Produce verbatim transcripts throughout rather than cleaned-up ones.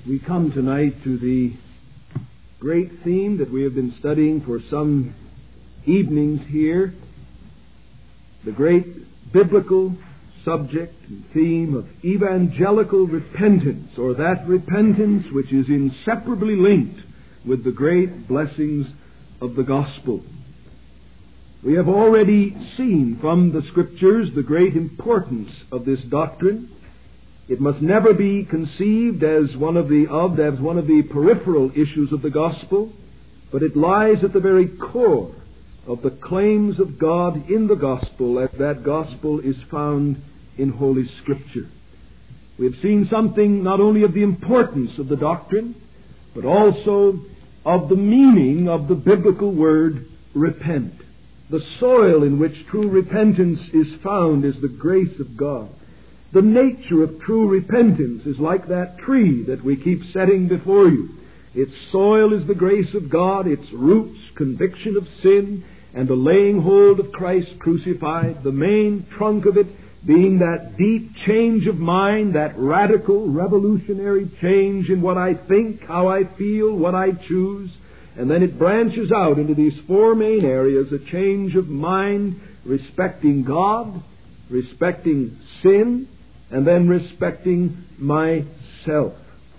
We come tonight to the great theme that we have been studying for some evenings here, the great biblical subject and theme of evangelical repentance, or that repentance which is inseparably linked with the great blessings of the gospel. We have already seen from the Scriptures the great importance of this doctrine. It must never be conceived as one of the of as one of the peripheral issues of the gospel, but it lies at the very core of the claims of God in the gospel, as that gospel is found in Holy Scripture. We have seen something not only of the importance of the doctrine, but also of the meaning of the biblical word repent. The soil in which true repentance is found is the grace of God. The nature of true repentance is like that tree that we keep setting before you. Its soil is the grace of God, its roots conviction of sin, and the laying hold of Christ crucified, the main trunk of it being that deep change of mind, that radical, revolutionary change in what I think, how I feel, what I choose. And then it branches out into these four main areas: a change of mind respecting God, respecting sin, and then respecting myself.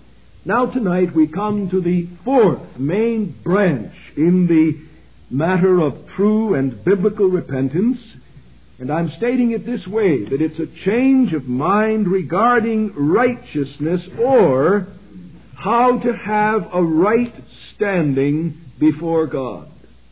Now tonight we come to the fourth main branch in the matter of true and biblical repentance, and I'm stating it this way, that it's a change of mind regarding righteousness, or how to have a right standing before God.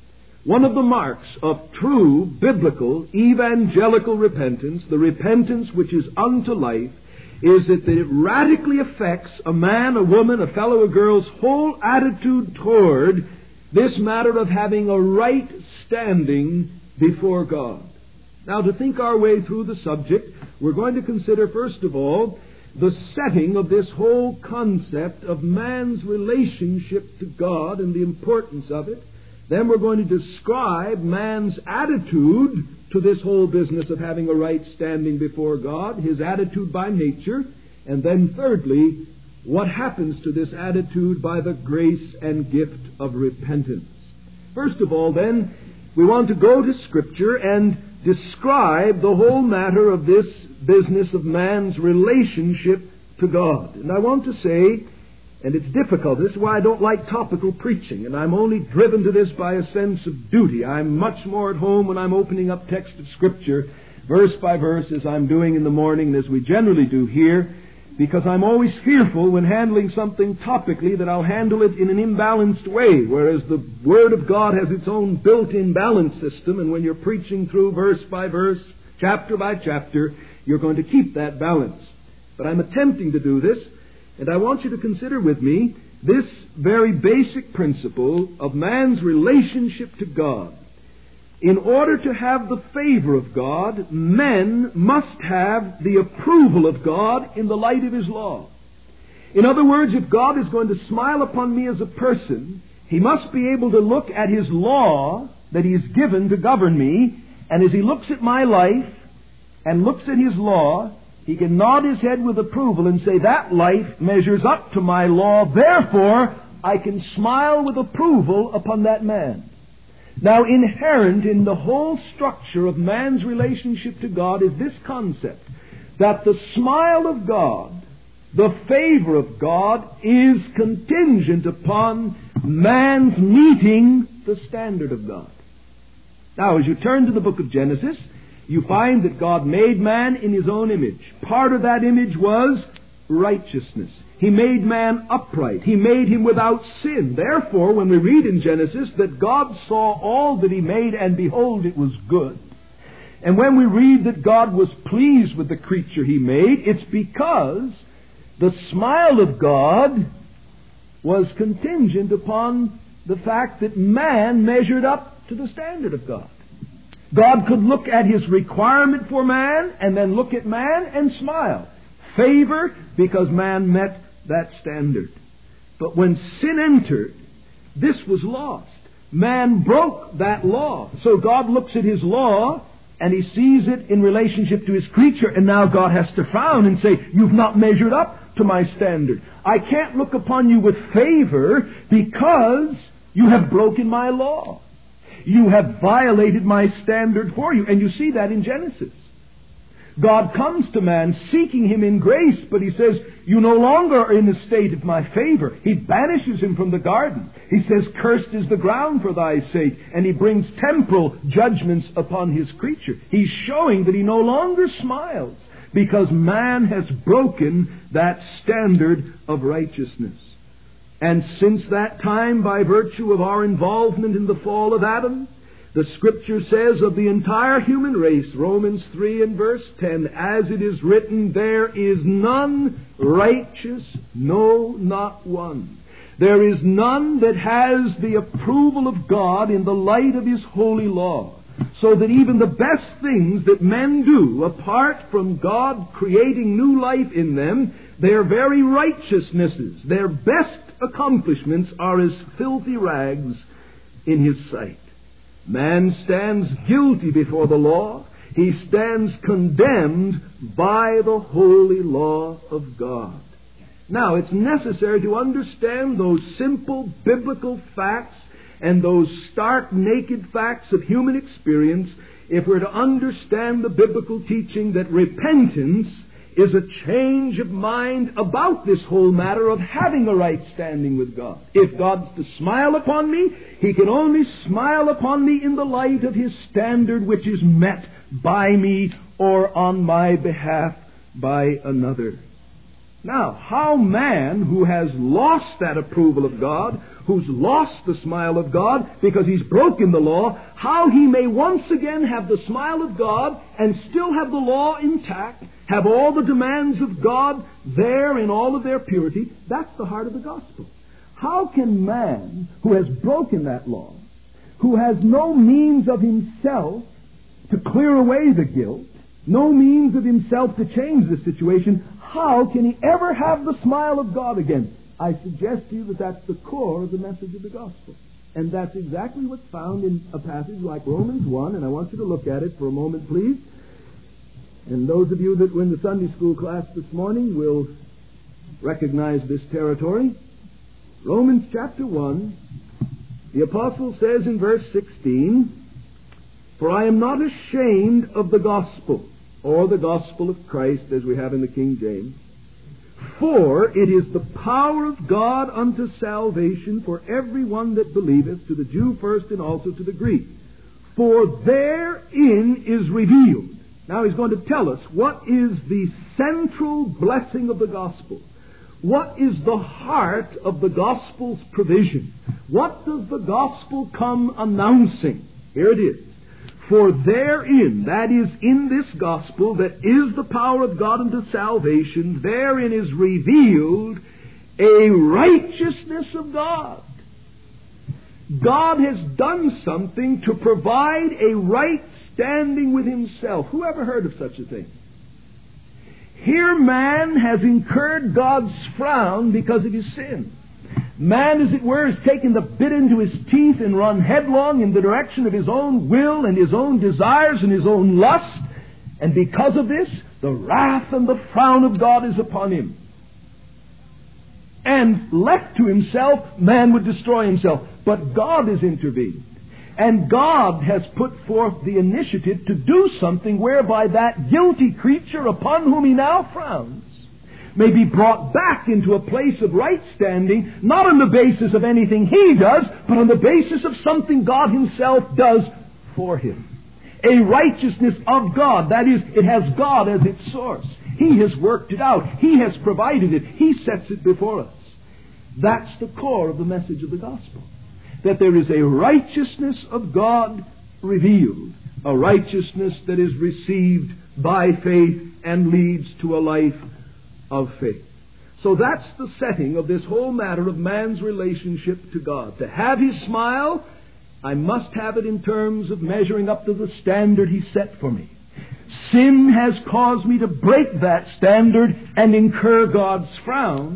One of the marks of true biblical evangelical repentance, the repentance which is unto life, is that it radically affects a man, a woman, a fellow, a girl's whole attitude toward this matter of having a right standing before God. Now, to think our way through the subject, we're going to consider, first of all, the setting of this whole concept of man's relationship to God and the importance of it. Then we're going to describe man's attitude to this whole business of having a right standing before God, his attitude by nature. And then thirdly, what happens to this attitude by the grace and gift of repentance. First of all, then, we want to go to Scripture and describe the whole matter of this business of man's relationship to God. And I want to say, and it's difficult, this is why I don't like topical preaching, and I'm only driven to this by a sense of duty. I'm much more at home when I'm opening up text of Scripture, verse by verse, as I'm doing in the morning, and as we generally do here, because I'm always fearful when handling something topically that I'll handle it in an imbalanced way, whereas the Word of God has its own built-in balance system, and when you're preaching through verse by verse, chapter by chapter, you're going to keep that balance. But I'm attempting to do this, and I want you to consider with me this very basic principle of man's relationship to God. In order to have the favor of God, men must have the approval of God in the light of His law. In other words, if God is going to smile upon me as a person, He must be able to look at His law that He has given to govern me, and as He looks at my life and looks at His law, He can nod His head with approval and say, that life measures up to my law, therefore I can smile with approval upon that man. Now, inherent in the whole structure of man's relationship to God is this concept, that the smile of God, the favor of God, is contingent upon man's meeting the standard of God. Now, as you turn to the book of Genesis, you find that God made man in His own image. Part of that image was righteousness. He made man upright. He made him without sin. Therefore, when we read in Genesis that God saw all that He made, and behold, it was good. And when we read that God was pleased with the creature He made, it's because the smile of God was contingent upon the fact that man measured up to the standard of God. God could look at His requirement for man and then look at man and smile. Favor because man met that standard. But when sin entered, this was lost. Man broke that law. So God looks at His law and he sees it in relationship to his creature, and now God has to frown and say, you've not measured up to my standard. I can't look upon you with favor because you have broken my law. You have violated my standard for you. And you see that in Genesis. God comes to man seeking him in grace, but he says, you no longer are in the state of my favor. He banishes him from the garden. He says, cursed is the ground for thy sake. And he brings temporal judgments upon his creature. He's showing that he no longer smiles because man has broken that standard of righteousness. And since that time, by virtue of our involvement in the fall of Adam, the Scripture says of the entire human race, Romans three and verse ten, as it is written, there is none righteous, no, not one. There is none that has the approval of God in the light of His holy law. So that even the best things that men do, apart from God creating new life in them, their very righteousnesses, their best accomplishments are as filthy rags in His sight. Man stands guilty before the law. He stands condemned by the holy law of God. Now, it's necessary to understand those simple biblical facts and those stark, naked facts of human experience if we're to understand the biblical teaching that repentance is a change of mind about this whole matter of having a right standing with God. If God's to smile upon me, He can only smile upon me in the light of His standard, which is met by me or on my behalf by another. Now, how man who has lost that approval of God, who's lost the smile of God because he's broken the law, how he may once again have the smile of God and still have the law intact, have all the demands of God there in all of their purity, that's the heart of the gospel. How can man who has broken that law, who has no means of himself to clear away the guilt, no means of himself to change the situation, how can he ever have the smile of God again? I suggest to you that that's the core of the message of the gospel. And that's exactly what's found in a passage like Romans one, and I want you to look at it for a moment, please. And those of you that were in the Sunday school class this morning will recognize this territory. Romans chapter one, the apostle says in verse sixteen, "For I am not ashamed of the gospel," or the gospel of Christ, as we have in the King James. "For it is the power of God unto salvation for everyone that believeth, to the Jew first and also to the Greek. For therein is revealed." Now he's going to tell us what is the central blessing of the gospel. What is the heart of the gospel's provision? What does the gospel come announcing? Here it is. "For therein," that is, in this gospel that is the power of God unto salvation, therein is revealed a righteousness of God. God has done something to provide a right standing with Himself. Who ever heard of such a thing? Here man has incurred God's frown because of his sin. Man, as it were, has taken the bit into his teeth and run headlong in the direction of his own will and his own desires and his own lust. And because of this, the wrath and the frown of God is upon him. And left to himself, man would destroy himself. But God has intervened. And God has put forth the initiative to do something whereby that guilty creature upon whom He now frowns may be brought back into a place of right standing, not on the basis of anything he does, but on the basis of something God Himself does for him. A righteousness of God. That is, it has God as its source. He has worked it out. He has provided it. He sets it before us. That's the core of the message of the gospel. That there is a righteousness of God revealed. A righteousness that is received by faith and leads to a life of faith. So that's the setting of this whole matter of man's relationship to God. To have His smile, I must have it in terms of measuring up to the standard He set for me. Sin has caused me to break that standard and incur God's frown.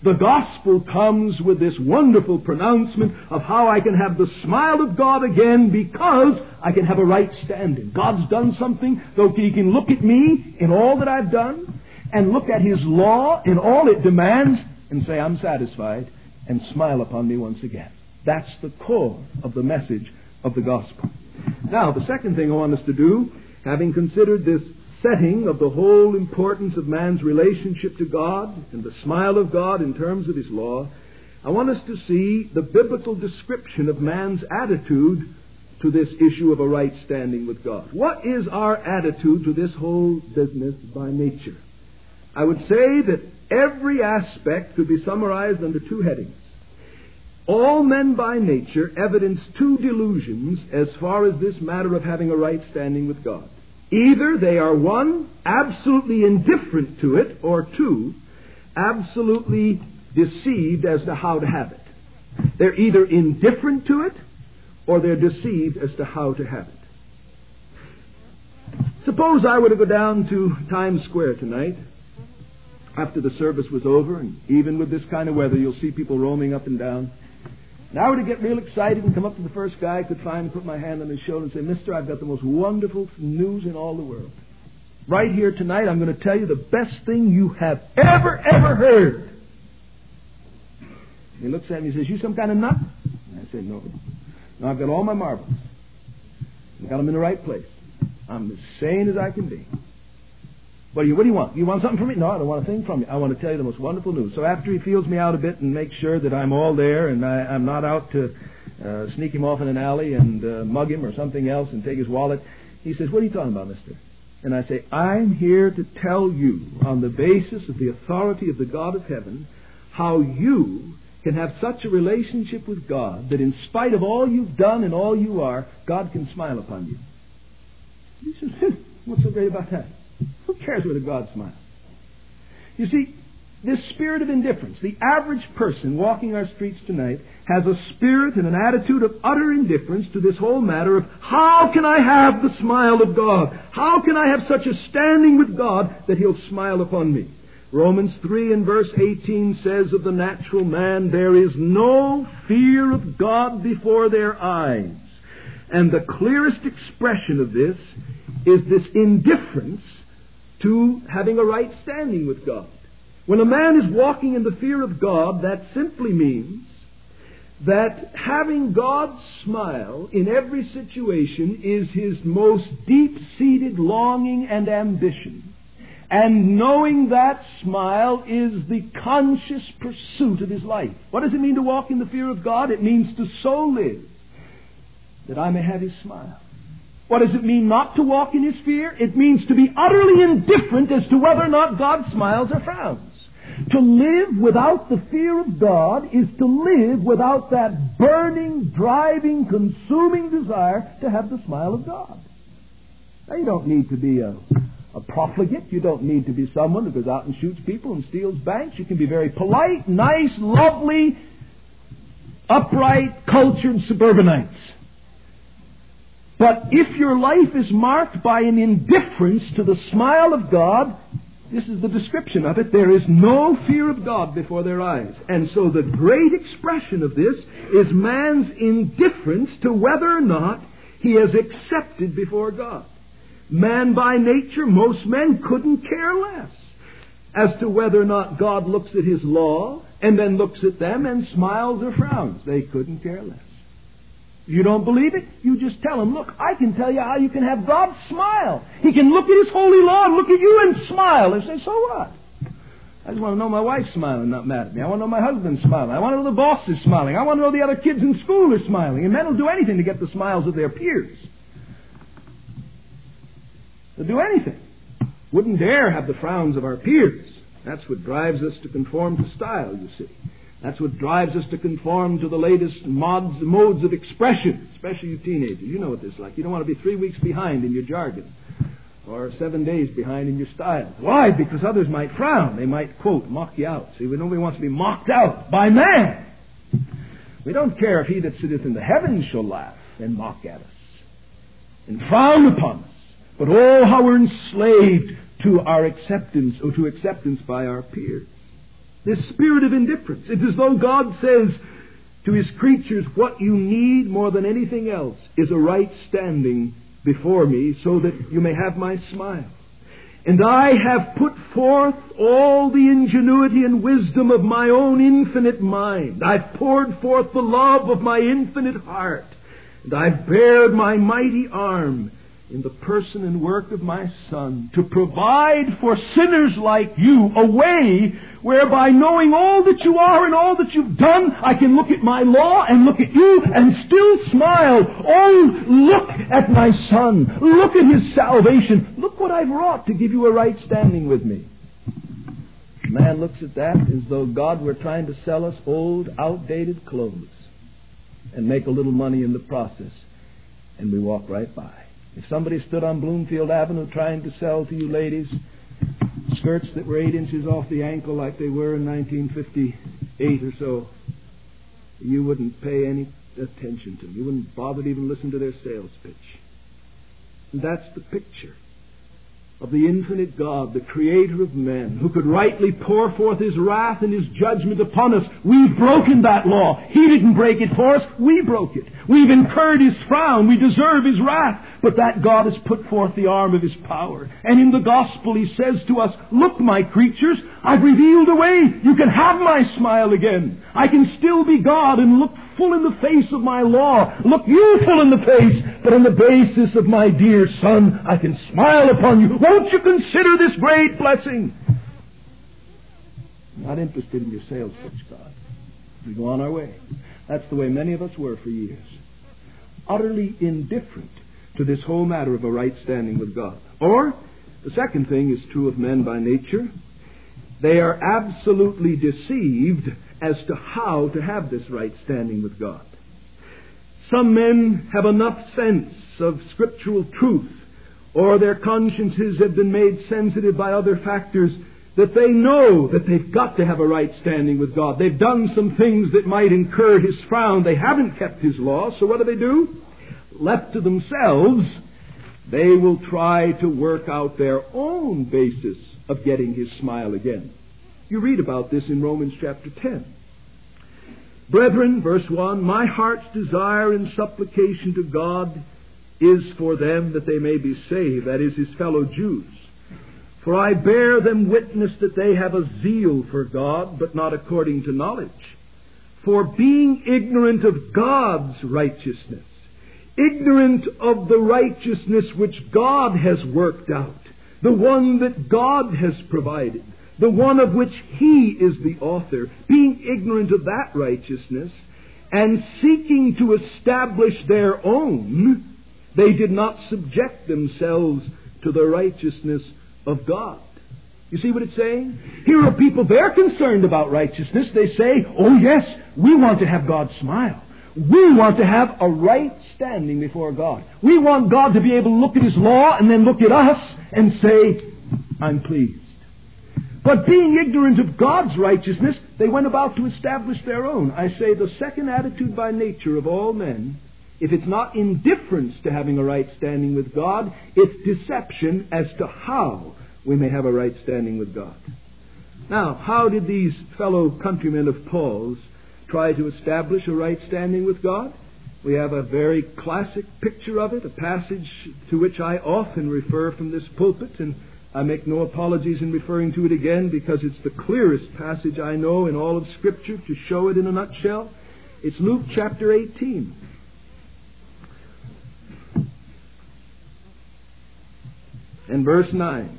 The gospel comes with this wonderful pronouncement of how I can have the smile of God again because I can have a right standing. God's done something, though He can look at me in all that I've done and look at His law in all it demands and say, I'm satisfied, and smile upon me once again. That's the core of the message of the gospel. Now, the second thing I want us to do, having considered this setting of the whole importance of man's relationship to God and the smile of God in terms of His law, I want us to see the biblical description of man's attitude to this issue of a right standing with God. What is our attitude to this whole business by nature? I would say that every aspect could be summarized under two headings. All men by nature evidence two delusions as far as this matter of having a right standing with God. Either they are, one, absolutely indifferent to it, or two, absolutely deceived as to how to have it. They're either indifferent to it, or they're deceived as to how to have it. Suppose I were to go down to Times Square tonight, after the service was over, and even with this kind of weather, you'll see people roaming up and down. And I were to get real excited and come up to the first guy I could find and put my hand on his shoulder and say, Mister, I've got the most wonderful news in all the world. Right here tonight, I'm going to tell you the best thing you have ever, ever heard. He looks at me and says, you some kind of nut? And I say, no. No, I've got all my marbles. I've got them in the right place. I'm as sane as I can be. What do you, what do you want? You want something from me? No, I don't want a thing from you. I want to tell you the most wonderful news. So after he feels me out a bit and makes sure that I'm all there and I, I'm not out to uh, sneak him off in an alley and uh, mug him or something else and take his wallet, he says, what are you talking about, mister? And I say, I'm here to tell you on the basis of the authority of the God of heaven how you can have such a relationship with God that in spite of all you've done and all you are, God can smile upon you. He says, what's so great about that? Who cares whether God smiles? You see, this spirit of indifference, the average person walking our streets tonight has a spirit and an attitude of utter indifference to this whole matter of how can I have the smile of God? How can I have such a standing with God that He'll smile upon me? Romans three and verse eighteen says of the natural man, there is no fear of God before their eyes. And the clearest expression of this is this indifference to having a right standing with God. When a man is walking in the fear of God, that simply means that having God's smile in every situation is his most deep-seated longing and ambition. And knowing that smile is the conscious pursuit of his life. What does it mean to walk in the fear of God? It means to so live that I may have His smile. What does it mean not to walk in His fear? It means to be utterly indifferent as to whether or not God smiles or frowns. To live without the fear of God is to live without that burning, driving, consuming desire to have the smile of God. Now, you don't need to be a, a profligate. You don't need to be someone who goes out and shoots people and steals banks. You can be very polite, nice, lovely, upright, cultured suburbanites. But if your life is marked by an indifference to the smile of God, this is the description of it, there is no fear of God before their eyes. And so the great expression of this is man's indifference to whether or not he is accepted before God. Man by nature, most men couldn't care less as to whether or not God looks at His law and then looks at them and smiles or frowns. They couldn't care less. If you don't believe it, you just tell them, look, I can tell you how you can have God smile. He can look at His holy law and look at you and smile. And say, so what? I just want to know my wife's smiling, not mad at me. I want to know my husband's smiling. I want to know the boss is smiling. I want to know the other kids in school are smiling. And men will do anything to get the smiles of their peers. They'll do anything. Wouldn't dare have the frowns of our peers. That's what drives us to conform to style, you see. That's what drives us to conform to the latest mods, modes of expression, especially you teenagers. You know what this is like. You don't want to be three weeks behind in your jargon or seven days behind in your style. Why? Because others might frown. They might, quote, mock you out. See, nobody wants to be mocked out by man. We don't care if He that sitteth in the heavens shall laugh and mock at us and frown upon us. But oh, how we're enslaved to our acceptance or to acceptance by our peers. This spirit of indifference. It's as though God says to His creatures, what you need more than anything else is a right standing before me so that you may have my smile. And I have put forth all the ingenuity and wisdom of my own infinite mind. I've poured forth the love of my infinite heart. And I've bared my mighty arm in the person and work of my Son to provide for sinners like you a way whereby, knowing all that you are and all that you've done, I can look at my law and look at you and still smile. Oh, look at my Son. Look at His salvation. Look what I've wrought to give you a right standing with me. Man looks at that as though God were trying to sell us old, outdated clothes and make a little money in the process. And we walk right by. If somebody stood on Bloomfield Avenue trying to sell to you ladies skirts that were eight inches off the ankle like they were in nineteen fifty-eight or so, you wouldn't pay any attention to them. You wouldn't bother to even listen to their sales pitch. And that's the picture of the infinite God, the creator of men, who could rightly pour forth His wrath and His judgment upon us. We've broken that law. He didn't break it for us. We broke it. We've incurred His frown. We deserve His wrath. But that God has put forth the arm of His power. And in the gospel He says to us, look, my creatures, I've revealed a way. You can have my smile again. I can still be God and look full in the face of my law. Look you full in the face. But on the basis of my dear Son, I can smile upon you. Won't you consider this great blessing? I'm not interested in your sales pitch, God. We go on our way. That's the way many of us were for years. Utterly indifferent to this whole matter of a right standing with God. Or, the second thing is true of men by nature. They are absolutely deceived as to how to have this right standing with God. Some men have enough sense of scriptural truth, or their consciences have been made sensitive by other factors, that they know that they've got to have a right standing with God. They've done some things that might incur His frown. They haven't kept His law, so what do they do? Left to themselves, they will try to work out their own basis of getting His smile again. You read about this in Romans chapter ten. Brethren, verse one, my heart's desire and supplication to God is for them that they may be saved, that is, His fellow Jews. For I bear them witness that they have a zeal for God, but not according to knowledge. For being ignorant of God's righteousness, ignorant of the righteousness which God has worked out, the one that God has provided, the one of which He is the author, being ignorant of that righteousness, and seeking to establish their own, they did not subject themselves to the righteousness of God. You see what it's saying? Here are people, they're concerned about righteousness. They say, oh yes, we want to have God smile. We want to have a right standing before God. We want God to be able to look at His law and then look at us and say, I'm pleased. But being ignorant of God's righteousness, they went about to establish their own. I say the second attitude by nature of all men, if it's not indifference to having a right standing with God, it's deception as to how we may have a right standing with God. Now, how did these fellow countrymen of Paul's try to establish a right standing with God? We have a very classic picture of it, a passage to which I often refer from this pulpit, and I make no apologies in referring to it again because it's the clearest passage I know in all of Scripture to show it in a nutshell. It's Luke chapter eighteen. And verse nine.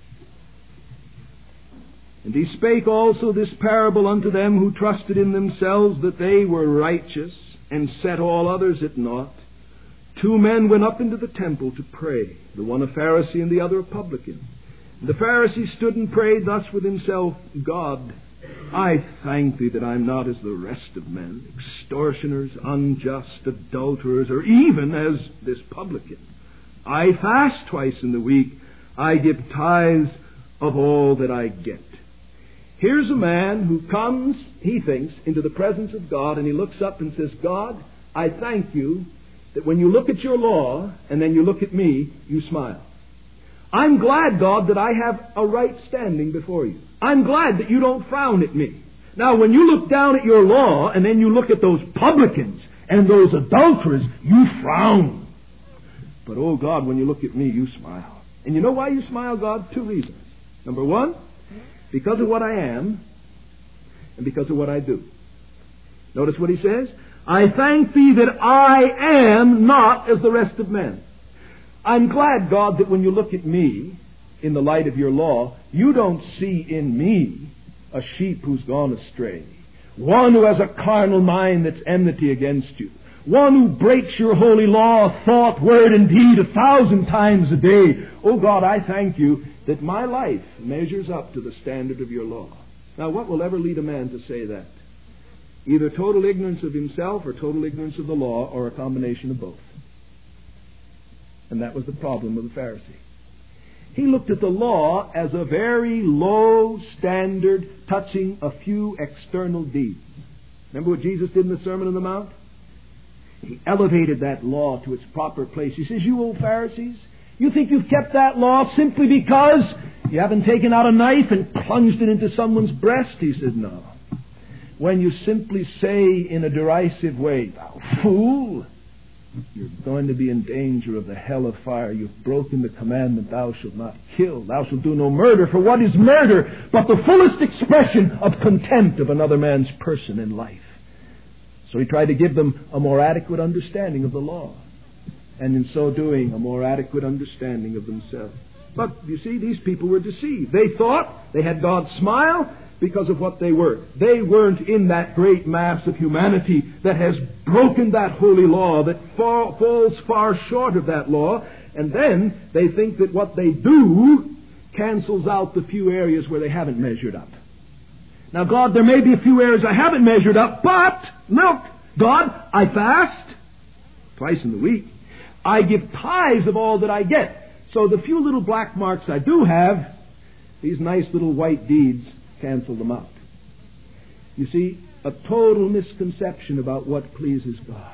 And he spake also this parable unto them who trusted in themselves that they were righteous, and set all others at naught. Two men went up into the temple to pray, the one a Pharisee and the other a publican. And the Pharisee stood and prayed thus with himself, God, I thank Thee that I'm not as the rest of men, extortioners, unjust, adulterers, or even as this publican. I fast twice in the week. I give tithes of all that I get. Here's a man who comes, he thinks, into the presence of God, and he looks up and says, God, I thank You that when You look at Your law and then You look at me, You smile. I'm glad, God, that I have a right standing before you. I'm glad that you don't frown at me. Now, when you look down at your law and then you look at those publicans and those adulterers, you frown. But, oh God, when you look at me, you smile. And you know why you smile, God? Two reasons. Number one, because of what I am and because of what I do. Notice what he says. I thank thee that I am not as the rest of men. I'm glad, God, that when you look at me in the light of your law, you don't see in me a sheep who's gone astray, one who has a carnal mind that's enmity against you, one who breaks your holy law, thought, word, and deed a thousand times a day. Oh God, I thank you that my life measures up to the standard of your law. Now, what will ever lead a man to say that? Either total ignorance of himself or total ignorance of the law, or a combination of both. And that was the problem of the Pharisee. He looked at the law as a very low standard touching a few external deeds. Remember what Jesus did in the Sermon on the Mount? He elevated that law to its proper place. He says, you old Pharisees, you think you've kept that law simply because you haven't taken out a knife and plunged it into someone's breast? He said, no. When you simply say in a derisive way, thou fool, you're going to be in danger of the hell of fire. You've broken the commandment, thou shalt not kill. Thou shalt do no murder. For what is murder but the fullest expression of contempt of another man's person in life? So he tried to give them a more adequate understanding of the law. And in so doing, a more adequate understanding of themselves. But, you see, these people were deceived. They thought they had God's smile because of what they were. They weren't in that great mass of humanity that has broken that holy law, that fall, falls far short of that law. And then they think that what they do cancels out the few areas where they haven't measured up. Now, God, there may be a few areas I haven't measured up, but, look, God, I fast twice in the week. I give tithes of all that I get. So the few little black marks I do have, these nice little white deeds cancel them out. You see, a total misconception about what pleases God.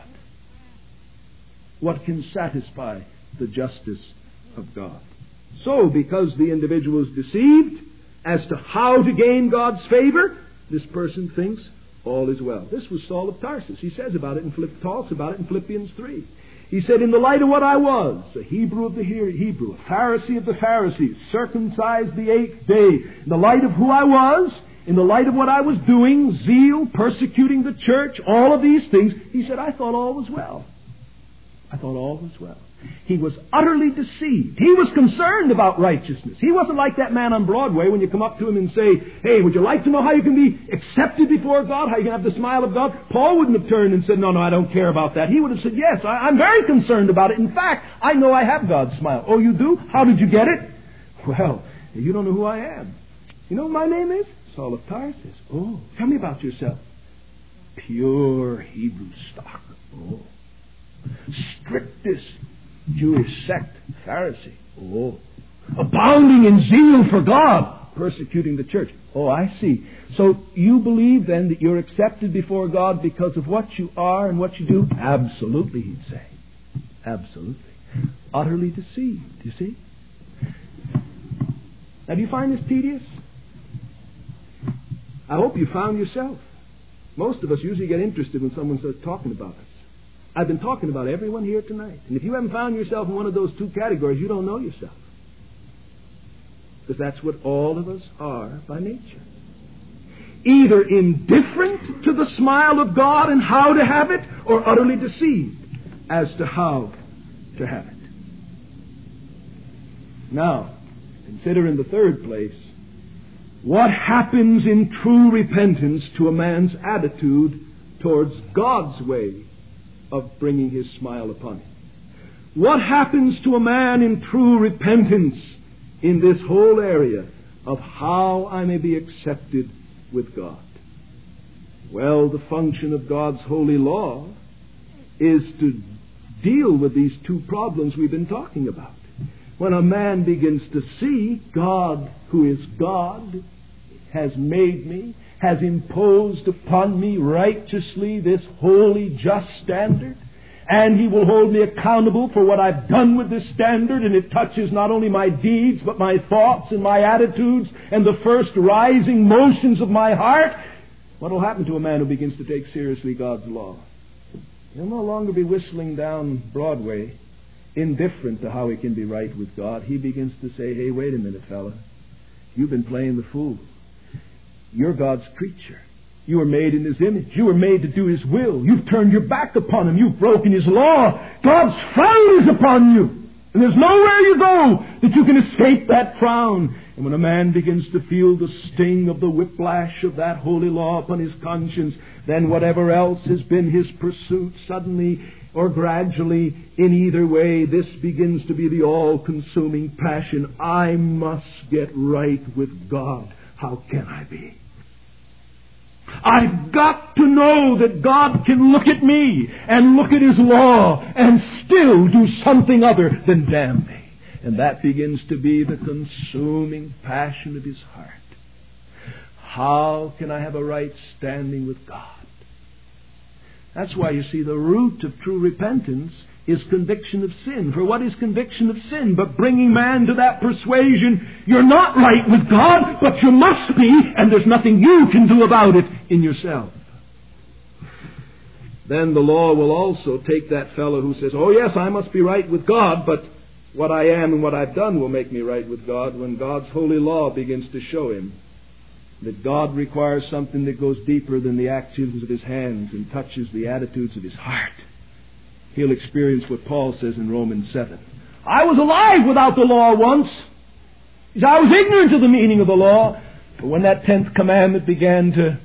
What can satisfy the justice of God. So, because the individual is deceived as to how to gain God's favor, this person thinks all is well. This was Saul of Tarsus. He says about it in Philipp, talks about it in Philippians three. He said, in the light of what I was, a Hebrew of the Hebrew, a Pharisee of the Pharisees, circumcised the eighth day, in the light of who I was, in the light of what I was doing, zeal, persecuting the church, all of these things, he said, I thought all was well. I thought all was well. He was utterly deceived. He was concerned about righteousness. He wasn't like that man on Broadway when you come up to him and say, hey, would you like to know how you can be accepted before God? How you can have the smile of God? Paul wouldn't have turned and said, no, no, I don't care about that. He would have said, yes, I, I'm very concerned about it. In fact, I know I have God's smile. Oh, you do? How did you get it? Well, you don't know who I am. You know what my name is? Saul of Tarsus. Oh, tell me about yourself. Pure Hebrew stock. Oh. Strictest Jewish sect, Pharisee. Oh. Abounding in zeal for God, persecuting the church. Oh, I see. So you believe then that you're accepted before God because of what you are and what you do? Absolutely, he'd say. Absolutely. Utterly deceived, you see? Now, do you find this tedious? I hope you found yourself. Most of us usually get interested when someone starts talking about us. I've been talking about everyone here tonight. And if you haven't found yourself in one of those two categories, you don't know yourself. Because that's what all of us are by nature. Either indifferent to the smile of God and how to have it, or utterly deceived as to how to have it. Now, consider in the third place, what happens in true repentance to a man's attitude towards God's way of bringing his smile upon him. What happens to a man in true repentance in this whole area of how I may be accepted with God? Well, the function of God's holy law is to deal with these two problems we've been talking about. When a man begins to see God, who is God, has made me, has imposed upon me righteously this holy, just standard, and He will hold me accountable for what I've done with this standard, and it touches not only my deeds, but my thoughts and my attitudes and the first rising motions of my heart. What will happen to a man who begins to take seriously God's law? He'll no longer be whistling down Broadway, indifferent to how he can be right with God. He begins to say, hey, wait a minute, fella. You've been playing the fool. You're God's creature. You were made in His image. You were made to do His will. You've turned your back upon Him. You've broken His law. God's frown is upon you. And there's nowhere you go that you can escape that frown. And when a man begins to feel the sting of the whiplash of that holy law upon his conscience, then whatever else has been his pursuit, suddenly or gradually, in either way, this begins to be the all-consuming passion. I must get right with God. How can I be? I've got to know that God can look at me and look at His law and still do something other than damn me. And that begins to be the consuming passion of his heart. How can I have a right standing with God? That's why you see the root of true repentance is conviction of sin. For what is conviction of sin but bringing man to that persuasion, you're not right with God, but you must be, and there's nothing you can do about it in yourself. Then the law will also take that fellow who says, oh yes, I must be right with God, but what I am and what I've done will make me right with God, when God's holy law begins to show him that God requires something that goes deeper than the actions of his hands and touches the attitudes of his heart. He'll experience what Paul says in Romans seven. I was alive without the law once. I was ignorant of the meaning of the law. But when that tenth commandment began to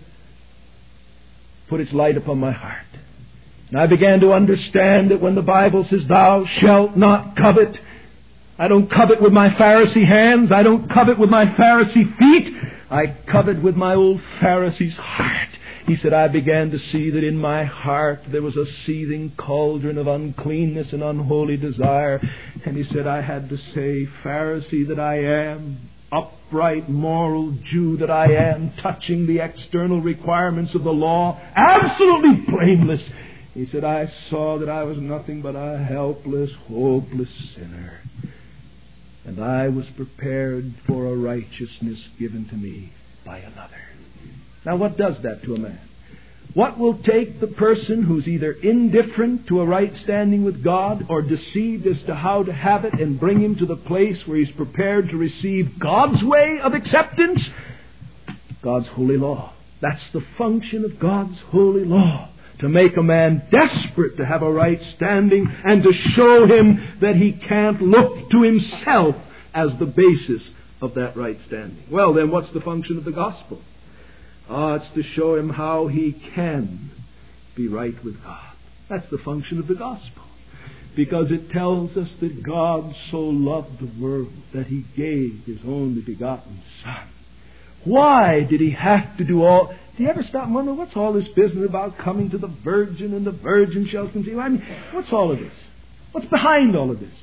put its light upon my heart, and I began to understand that when the Bible says, thou shalt not covet, I don't covet with my Pharisee hands. I don't covet with my Pharisee feet. I covet with my old Pharisee's heart. He said, I began to see that in my heart there was a seething cauldron of uncleanness and unholy desire. And he said, I had to say, Pharisee that I am, upright, moral Jew that I am, touching the external requirements of the law, absolutely blameless. He said, I saw that I was nothing but a helpless, hopeless sinner. And I was prepared for a righteousness given to me by another. Now what does that to a man? What will take the person who's either indifferent to a right standing with God or deceived as to how to have it and bring him to the place where he's prepared to receive God's way of acceptance? God's holy law. That's the function of God's holy law. To make a man desperate to have a right standing and to show him that he can't look to himself as the basis of that right standing. Well, then what's the function of the gospel? Ah, it's to show him how he can be right with God. That's the function of the gospel. Because it tells us that God so loved the world that He gave His only begotten Son. Why did He have to do all... Do you ever stop and wonder, what's all this business about coming to the virgin and the virgin shall conceive? I mean, what's all of this? What's behind all of this?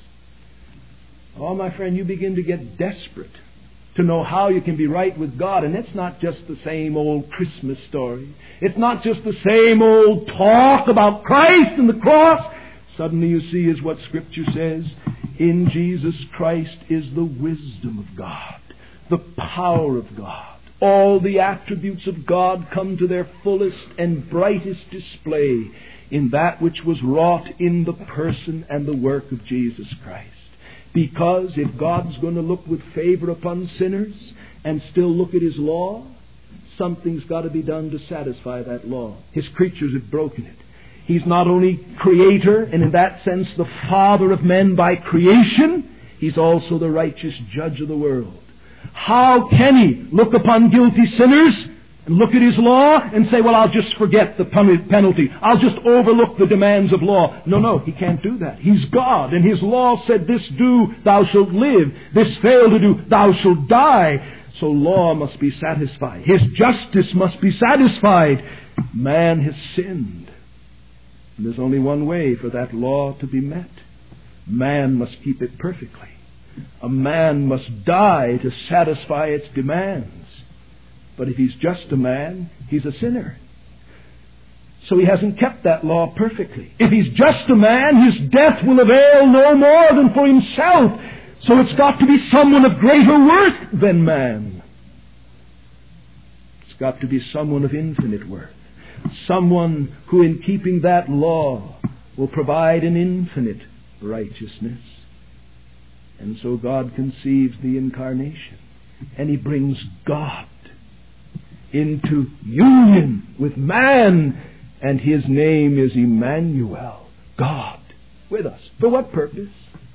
Oh, my friend, you begin to get desperate to know how you can be right with God. And it's not just the same old Christmas story. It's not just the same old talk about Christ and the cross. Suddenly you see is what Scripture says. In Jesus Christ is the wisdom of God, the power of God. All the attributes of God come to their fullest and brightest display in that which was wrought in the person and the work of Jesus Christ. Because if God's going to look with favor upon sinners and still look at His law, something's got to be done to satisfy that law. His creatures have broken it. He's not only creator and in that sense the father of men by creation, He's also the righteous judge of the world. How can He look upon guilty sinners and look at His law and say, well, I'll just forget the penalty. I'll just overlook the demands of law. No, no, He can't do that. He's God, and His law said, this do, thou shalt live. This fail to do, thou shalt die. So law must be satisfied. His justice must be satisfied. Man has sinned. And there's only one way for that law to be met. Man must keep it perfectly. A man must die to satisfy its demands. But if he's just a man, he's a sinner. So he hasn't kept that law perfectly. If he's just a man, his death will avail no more than for himself. So it's got to be someone of greater worth than man. It's got to be someone of infinite worth. Someone who in keeping that law will provide an infinite righteousness. And so God conceives the incarnation. And He brings God into union with man. And His name is Emmanuel, God with us. For what purpose?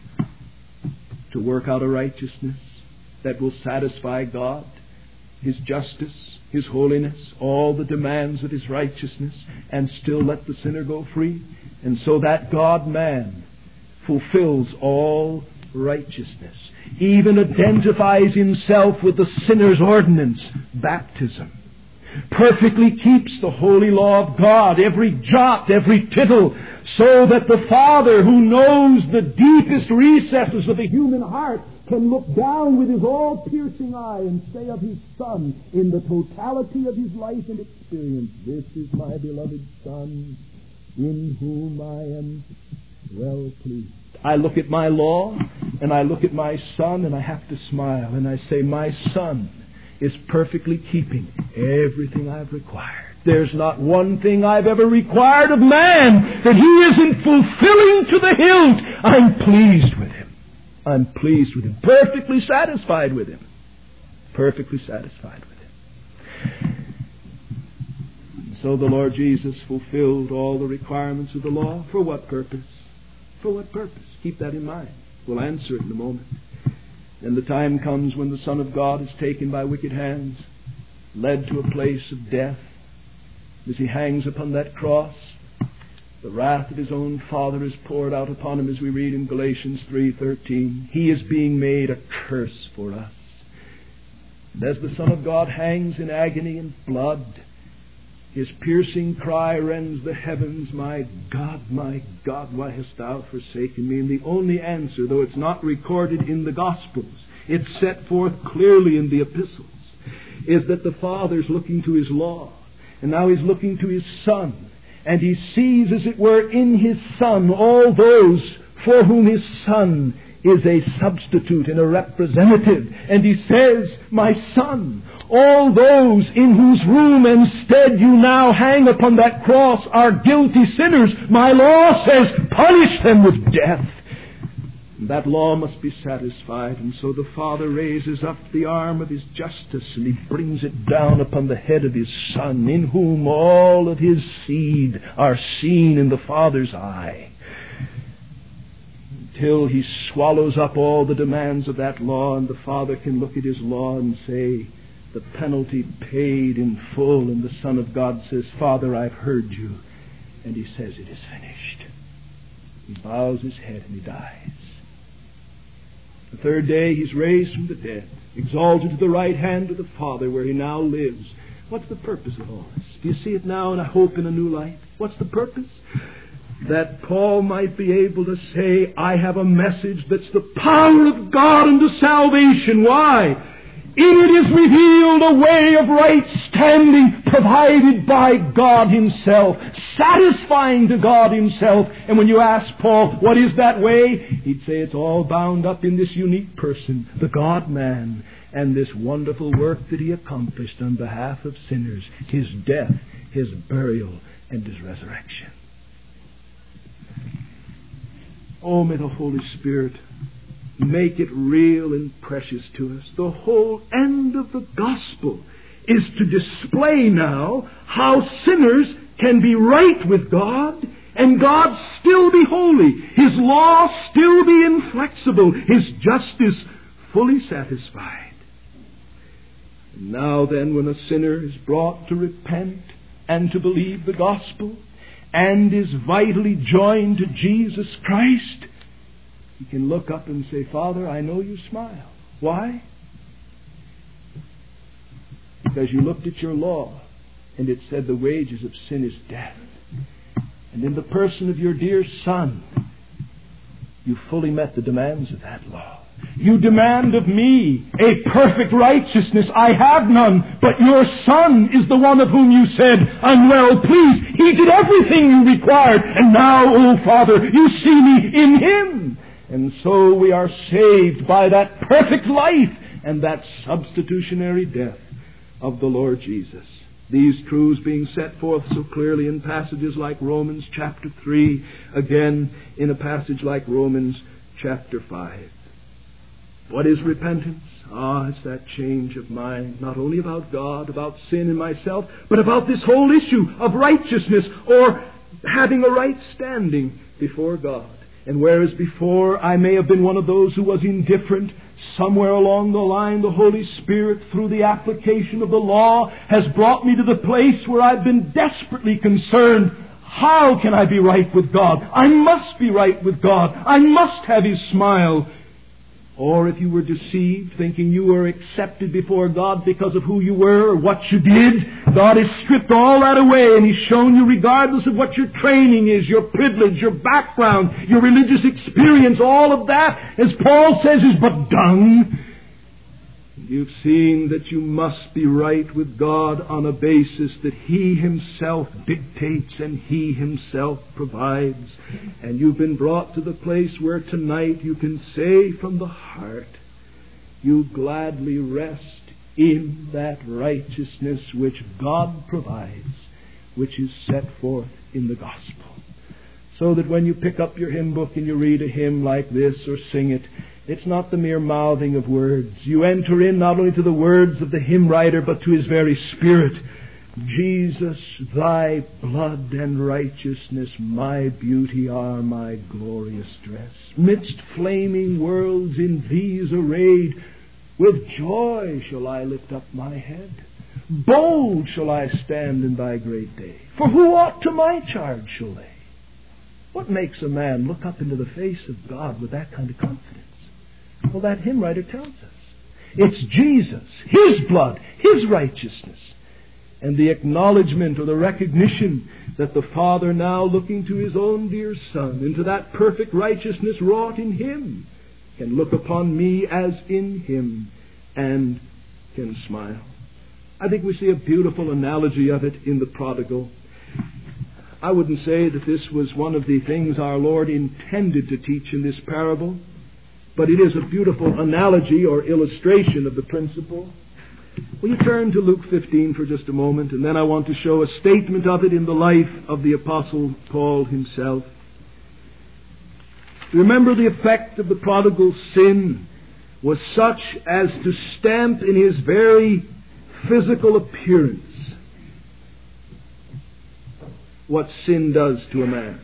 To work out a righteousness that will satisfy God, His justice, His holiness, all the demands of His righteousness, and still let the sinner go free. And so that God-man fulfills all righteousness, even identifies Himself with the sinner's ordinance, baptism, perfectly keeps the holy law of God, every jot, every tittle, so that the Father who knows the deepest recesses of the human heart can look down with His all-piercing eye and say of His Son, in the totality of His life and experience, "This is my beloved Son, in whom I am well pleased." I look at my law, and I look at my Son, and I have to smile, and I say, my Son is perfectly keeping everything I've required. There's not one thing I've ever required of man that He isn't fulfilling to the hilt. I'm pleased with Him. I'm pleased with Him. Perfectly satisfied with Him. Perfectly satisfied with Him. So the Lord Jesus fulfilled all the requirements of the law. For what purpose? For what purpose? Keep that in mind. We'll answer it in a moment. Then the time comes when the Son of God is taken by wicked hands, led to a place of death. As He hangs upon that cross, the wrath of His own Father is poured out upon Him, as we read in Galatians three thirteen. He is being made a curse for us. And as the Son of God hangs in agony and blood, His piercing cry rends the heavens, "My God, my God, why hast Thou forsaken me?" And the only answer, though it's not recorded in the Gospels, it's set forth clearly in the epistles, is that the Father's looking to His law, and now He's looking to His Son, and He sees, as it were, in His Son all those for whom His Son is a substitute and a representative. And He says, "My Son, all those in whose room and stead you now hang upon that cross are guilty sinners. My law says, punish them with death." That law must be satisfied, and so the Father raises up the arm of His justice, and He brings it down upon the head of His Son, in whom all of His seed are seen in the Father's eye, until He swallows up all the demands of that law, and the Father can look at His law and say, the penalty paid in full. And the Son of God says, "Father, I've heard you." And He says, "It is finished." He bows His head and He dies. The third day He's raised from the dead, exalted to the right hand of the Father, where He now lives. What's the purpose of all this? Do you see it now, and I hope in a new light? What's the purpose? That Paul might be able to say, "I have a message that's the power of God unto salvation." Why? In it is revealed a way of right standing provided by God Himself, satisfying to God Himself. And when you ask Paul, what is that way? He'd say it's all bound up in this unique person, the God-man, and this wonderful work that He accomplished on behalf of sinners, His death, His burial, and His resurrection. Oh, may the Holy Spirit make it real and precious to us. The whole end of the gospel is to display now how sinners can be right with God and God still be holy, His law still be inflexible, His justice fully satisfied. And now then, when a sinner is brought to repent and to believe the gospel and is vitally joined to Jesus Christ, he can look up and say, "Father, I know you smile." Why? Because you looked at your law and it said the wages of sin is death. And in the person of your dear Son, you fully met the demands of that law. You demand of me a perfect righteousness. I have none, but your Son is the one of whom you said, I'm well pleased. He did everything you required, and now, O Father, you see me in Him. And so we are saved by that perfect life and that substitutionary death of the Lord Jesus. These truths being set forth so clearly in passages like Romans chapter three, again in a passage like Romans chapter five. What is repentance? Ah, it's that change of mind, not only about God, about sin and myself, but about this whole issue of righteousness or having a right standing before God. And whereas before I may have been one of those who was indifferent, somewhere along the line the Holy Spirit, through the application of the law, has brought me to the place where I've been desperately concerned. How can I be right with God? I must be right with God. I must have His smile. Or if you were deceived, thinking you were accepted before God because of who you were or what you did, God has stripped all that away and He's shown you, regardless of what your training is, your privilege, your background, your religious experience, all of that, as Paul says, is but dung. You've seen that you must be right with God on a basis that He Himself dictates and He Himself provides. And you've been brought to the place where tonight you can say from the heart, you gladly rest in that righteousness which God provides, which is set forth in the gospel. So that when you pick up your hymn book and you read a hymn like this or sing it, it's not the mere mouthing of words. You enter in not only to the words of the hymn writer, but to his very spirit. Jesus, thy blood and righteousness, my beauty are my glorious dress. Midst flaming worlds in these arrayed, with joy shall I lift up my head. Bold shall I stand in thy great day. For who ought to my charge shall lay? What makes a man look up into the face of God with that kind of confidence? Well, that hymn writer tells us. It's Jesus, His blood, His righteousness. And the acknowledgement or the recognition that the Father, now looking to His own dear Son, into that perfect righteousness wrought in Him, can look upon me as in Him and can smile. I think we see a beautiful analogy of it in the prodigal. I wouldn't say that this was one of the things our Lord intended to teach in this parable, but it is a beautiful analogy or illustration of the principle. Will you turn to Luke fifteen for just a moment, and then I want to show a statement of it in the life of the Apostle Paul himself. Remember, the effect of the prodigal's sin was such as to stamp in his very physical appearance what sin does to a man.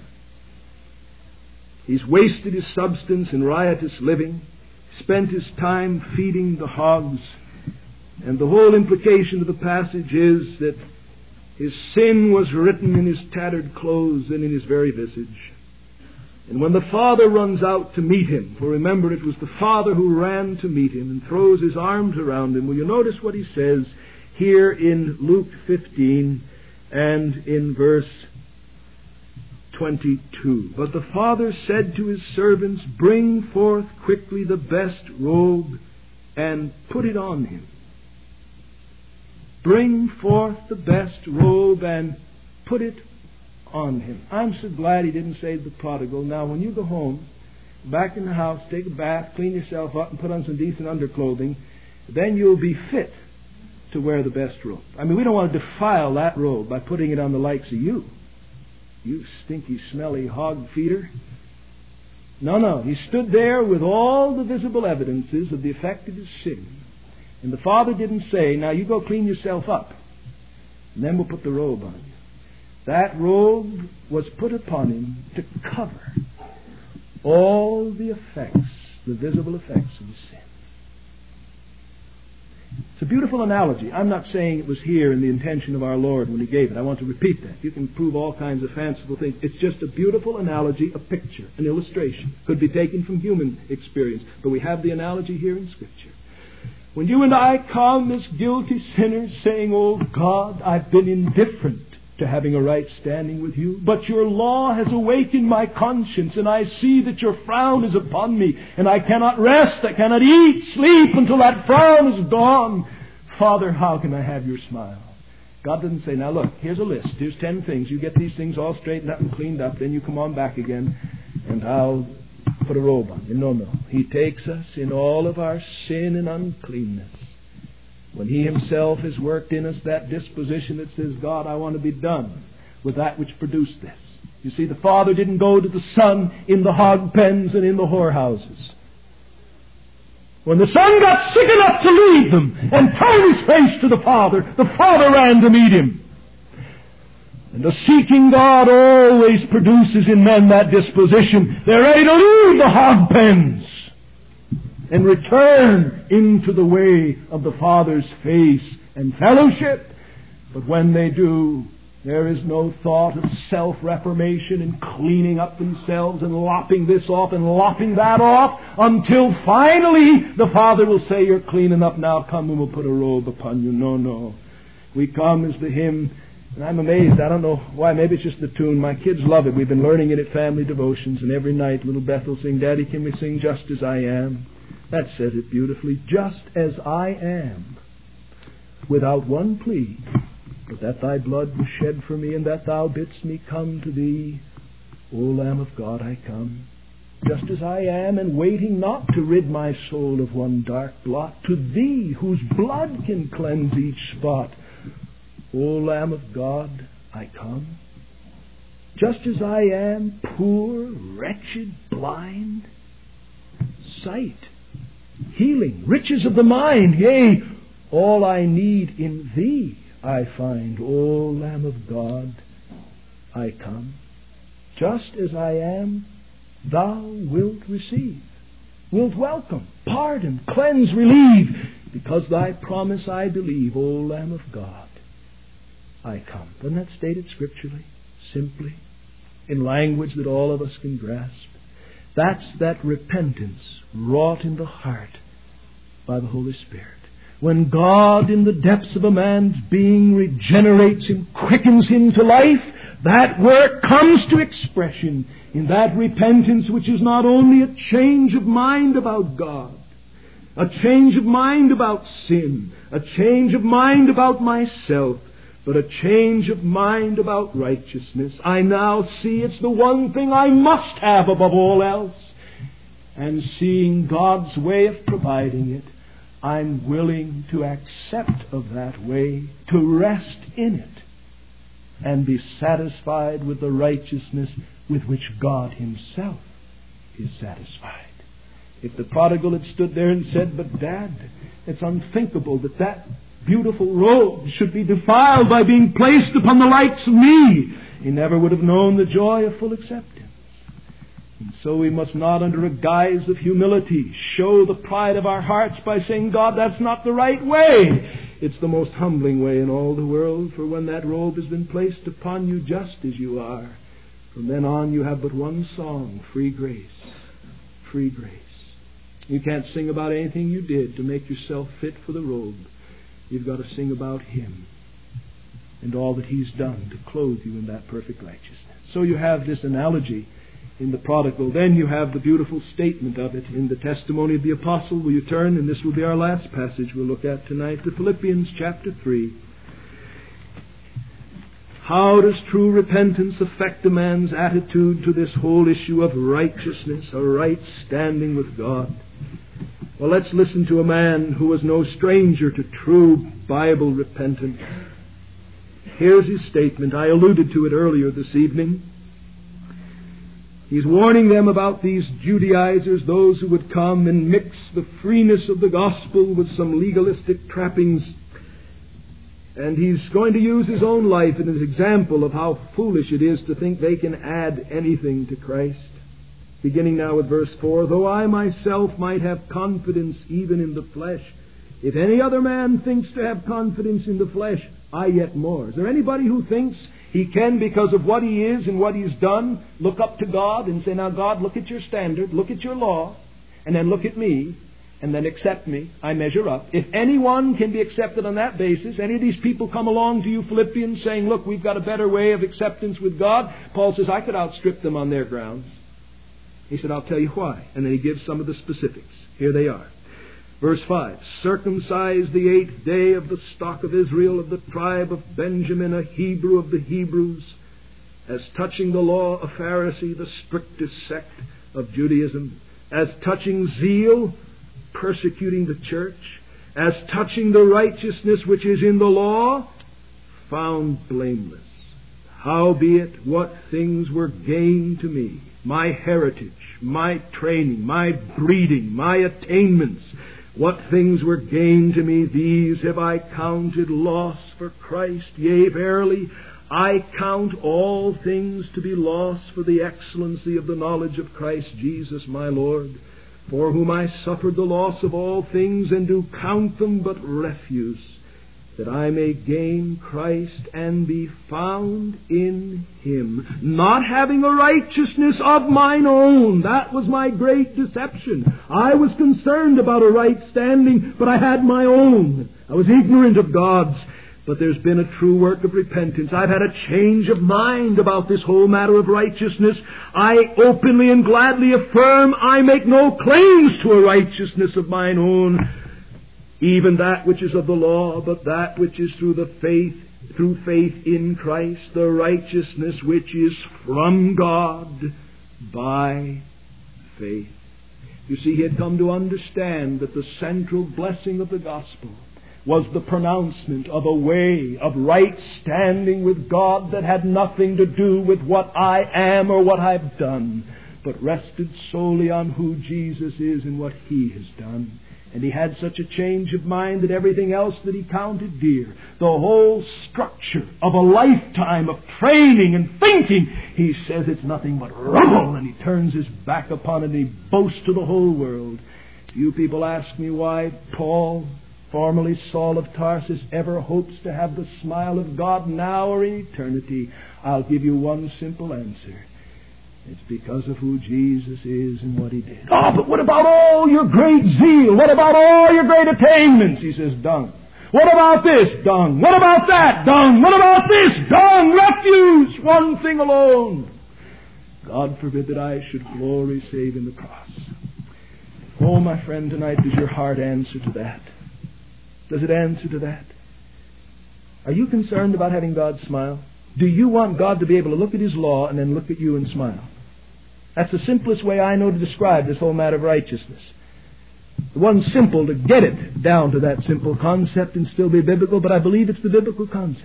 He's wasted his substance in riotous living, spent his time feeding the hogs, and the whole implication of the passage is that his sin was written in his tattered clothes and in his very visage. And when the Father runs out to meet him, for remember it was the Father who ran to meet him and throws his arms around him, will you notice what he says here in Luke fifteen and in verse twenty-two. But the Father said to His servants, bring forth quickly the best robe and put it on him. Bring forth the best robe and put it on him. I'm so glad he didn't say to the prodigal, now when you go home, back in the house, take a bath, clean yourself up and put on some decent underclothing, then you'll be fit to wear the best robe. I mean, we don't want to defile that robe by putting it on the likes of you. You stinky, smelly hog feeder. No, no. He stood there with all the visible evidences of the effect of his sin. And the Father didn't say, now you go clean yourself up, and then we'll put the robe on you. That robe was put upon him to cover all the effects, the visible effects of his sin. It's a beautiful analogy. I'm not saying it was here in the intention of our Lord when He gave it. I want to repeat that. You can prove all kinds of fanciful things. It's just a beautiful analogy, a picture, an illustration. Could be taken from human experience, but we have the analogy here in Scripture. When you and I come as guilty sinners saying, oh God, I've been indifferent to having a right standing with you. But your law has awakened my conscience, and I see that your frown is upon me, and I cannot rest, I cannot eat, sleep until that frown is gone. Father, how can I have your smile? God doesn't say, now look, here's a list. Here's ten things. You get these things all straightened up and cleaned up, then you come on back again, and I'll put a robe on you. No, no. He takes us in all of our sin and uncleanness. When He Himself has worked in us that disposition that says, God, I want to be done with that which produced this. You see, the Father didn't go to the Son in the hog pens and in the whorehouses. When the Son got sick enough to leave them and turn His face to the Father, the Father ran to meet Him. And the seeking God always produces in men that disposition. They're ready to leave the hog pens and return into the way of the Father's face and fellowship. But when they do, there is no thought of self-reformation and cleaning up themselves and lopping this off and lopping that off, until finally the Father will say, you're clean enough now, come and we'll put a robe upon you. No, no. We come as the hymn, and I'm amazed, I don't know why, maybe it's just the tune. My kids love it. We've been learning it at family devotions, and every night little Beth will sing, Daddy, can we sing Just As I Am? That says it beautifully. Just as I am, without one plea, but that thy blood was shed for me, and that thou bidst me come to thee. O Lamb of God, I come, just as I am, and waiting not to rid my soul of one dark blot, to thee, whose blood can cleanse each spot. O Lamb of God, I come, just as I am, poor, wretched, blind. Sight, healing, riches of the mind, yea, all I need in thee I find. O Lamb of God, I come. Just as I am, thou wilt receive, wilt welcome, pardon, cleanse, relieve, because thy promise I believe. O Lamb of God, I come. Doesn't that state it scripturally, simply, in language that all of us can grasp? That's that repentance wrought in the heart by the Holy Spirit. When God in the depths of a man's being regenerates him, quickens him to life, that work comes to expression in that repentance which is not only a change of mind about God, a change of mind about sin, a change of mind about myself, but a change of mind about righteousness. I now see it's the one thing I must have above all else. And seeing God's way of providing it, I'm willing to accept of that way, to rest in it, and be satisfied with the righteousness with which God Himself is satisfied. If the prodigal had stood there and said, but Dad, it's unthinkable that that beautiful robe should be defiled by being placed upon the likes of me, he never would have known the joy of full acceptance. And so we must not, under a guise of humility, show the pride of our hearts by saying, God, that's not the right way. It's the most humbling way in all the world, for when that robe has been placed upon you just as you are, from then on you have but one song, free grace, free grace. You can't sing about anything you did to make yourself fit for the robe. You've got to sing about Him and all that He's done to clothe you in that perfect righteousness. So you have this analogy in the prodigal. Then you have the beautiful statement of it in the testimony of the apostle. Will you turn? And this will be our last passage we'll look at tonight, to Philippians chapter three. How does true repentance affect a man's attitude to this whole issue of righteousness, a right standing with God? Well, let's listen to a man who was no stranger to true Bible repentance. Here's his statement. I alluded to it earlier this evening. He's warning them about these Judaizers, those who would come and mix the freeness of the gospel with some legalistic trappings. And he's going to use his own life as an example of how foolish it is to think they can add anything to Christ. Beginning now with verse four, though I myself might have confidence even in the flesh, if any other man thinks to have confidence in the flesh, I yet more. Is there anybody who thinks he can, because of what he is and what he's done, look up to God and say, now God, look at your standard, look at your law, and then look at me, and then accept me. I measure up. If anyone can be accepted on that basis, any of these people come along to you Philippians saying, look, we've got a better way of acceptance with God, Paul says, I could outstrip them on their grounds. He said, I'll tell you why. And then he gives some of the specifics. Here they are. Verse five, circumcised the eighth day of the stock of Israel, of the tribe of Benjamin, a Hebrew of the Hebrews, as touching the law, a Pharisee, the strictest sect of Judaism, as touching zeal, persecuting the church, as touching the righteousness which is in the law, found blameless. Howbeit, what things were gain to me, my heritage, my training, my breeding, my attainments, what things were gain to me, these have I counted loss for Christ. Yea, verily, I count all things to be loss for the excellency of the knowledge of Christ Jesus my Lord, for whom I suffered the loss of all things, and do count them but refuse, that I may gain Christ and be found in Him, not having a righteousness of mine own. That was my great deception. I was concerned about a right standing, but I had my own. I was ignorant of God's. But there's been a true work of repentance. I've had a change of mind about this whole matter of righteousness. I openly and gladly affirm I make no claims to a righteousness of mine own, even that which is of the law, but that which is through the faith, through faith in Christ, the righteousness which is from God by faith. You see, he had come to understand that the central blessing of the gospel was the pronouncement of a way of right standing with God that had nothing to do with what I am or what I've done, but rested solely on who Jesus is and what He has done. And he had such a change of mind that everything else that he counted dear, the whole structure of a lifetime of training and thinking, he says it's nothing but rubble, and he turns his back upon it and he boasts to the whole world. You people ask me why Paul, formerly Saul of Tarsus, ever hopes to have the smile of God now or in eternity. I'll give you one simple answer. It's because of who Jesus is and what He did. Oh, but what about all your great zeal? What about all your great attainments? He says, dung. What about this? Dung. What about that? Dung. What about this? Dung. Refuse. One thing alone. God forbid that I should glory save in the cross. Oh, my friend, tonight does your heart answer to that? Does it answer to that? Are you concerned about having God smile? Do you want God to be able to look at His law and then look at you and smile? That's the simplest way I know to describe this whole matter of righteousness. The one simple to get it down to that simple concept and still be biblical, but I believe it's the biblical concept.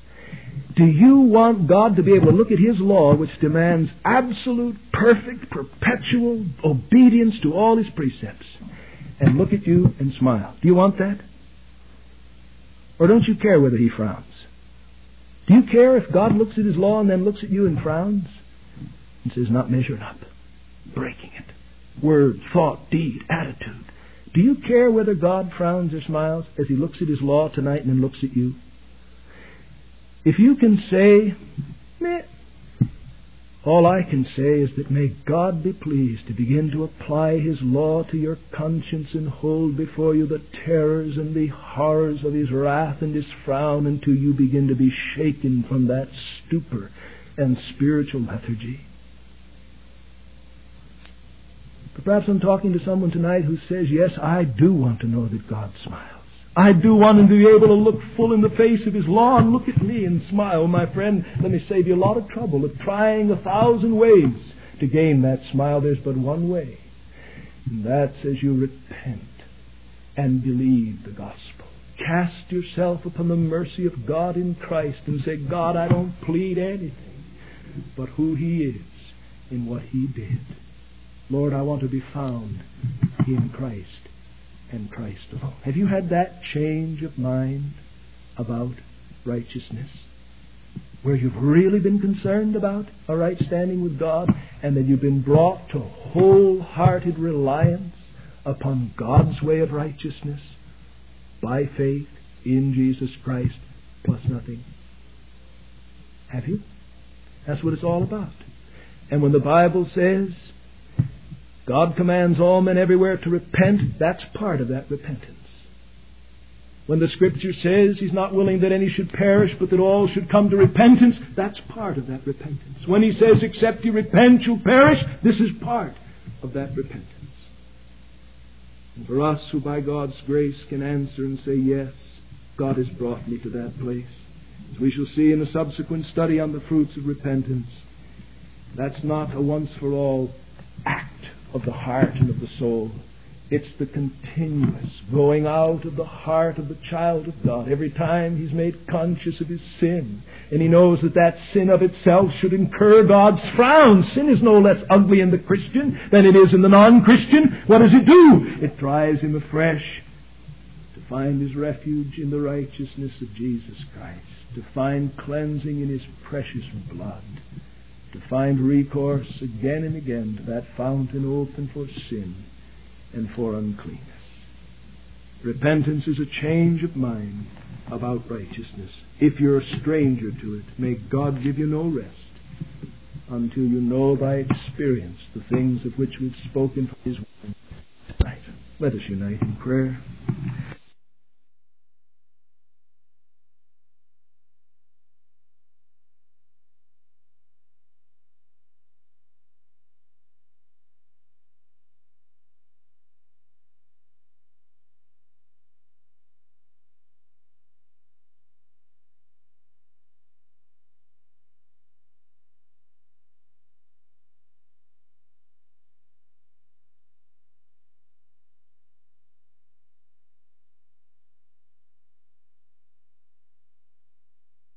Do you want God to be able to look at His law, which demands absolute, perfect, perpetual obedience to all His precepts, and look at you and smile? Do you want that? Or don't you care whether He frowns? Do you care if God looks at His law and then looks at you and frowns and says, not measuring up, breaking it, word, thought, deed, attitude? Do you care whether God frowns or smiles as He looks at His law tonight and then looks at you? If you can say, meh, all I can say is that may God be pleased to begin to apply His law to your conscience and hold before you the terrors and the horrors of His wrath and His frown until you begin to be shaken from that stupor and spiritual lethargy. But perhaps I'm talking to someone tonight who says, yes, I do want to know that God smiles. I do want Him to be able to look full in the face of His law and look at me and smile. My friend, let me save you a lot of trouble of trying a thousand ways to gain that smile. There's but one way. And that's as you repent and believe the gospel. Cast yourself upon the mercy of God in Christ and say, God, I don't plead anything but who He is in what He did. Lord, I want to be found in Christ and Christ alone. Have you had that change of mind about righteousness? Where you've really been concerned about a right standing with God, and then you've been brought to wholehearted reliance upon God's way of righteousness by faith in Jesus Christ plus nothing? Have you? That's what it's all about. And when the Bible says God commands all men everywhere to repent. That's part of that repentance. When the Scripture says He's not willing that any should perish, but that all should come to repentance, that's part of that repentance. When He says, except you repent, you'll perish, this is part of that repentance. And for us who by God's grace can answer and say, yes, God has brought me to that place. As we shall see in a subsequent study on the fruits of repentance, that's not a once-for-all act of the heart and of the soul. It's the continuous going out of the heart of the child of God every time he's made conscious of his sin. And he knows that that sin of itself should incur God's frown. Sin is no less ugly in the Christian than it is in the non-Christian. What does it do? It drives him afresh to find his refuge in the righteousness of Jesus Christ, to find cleansing in His precious blood, to find recourse again and again to that fountain open for sin and for uncleanness. Repentance is a change of mind about righteousness. If you're a stranger to it, may God give you no rest until you know by experience the things of which we've spoken from His word tonight. Let us unite in prayer.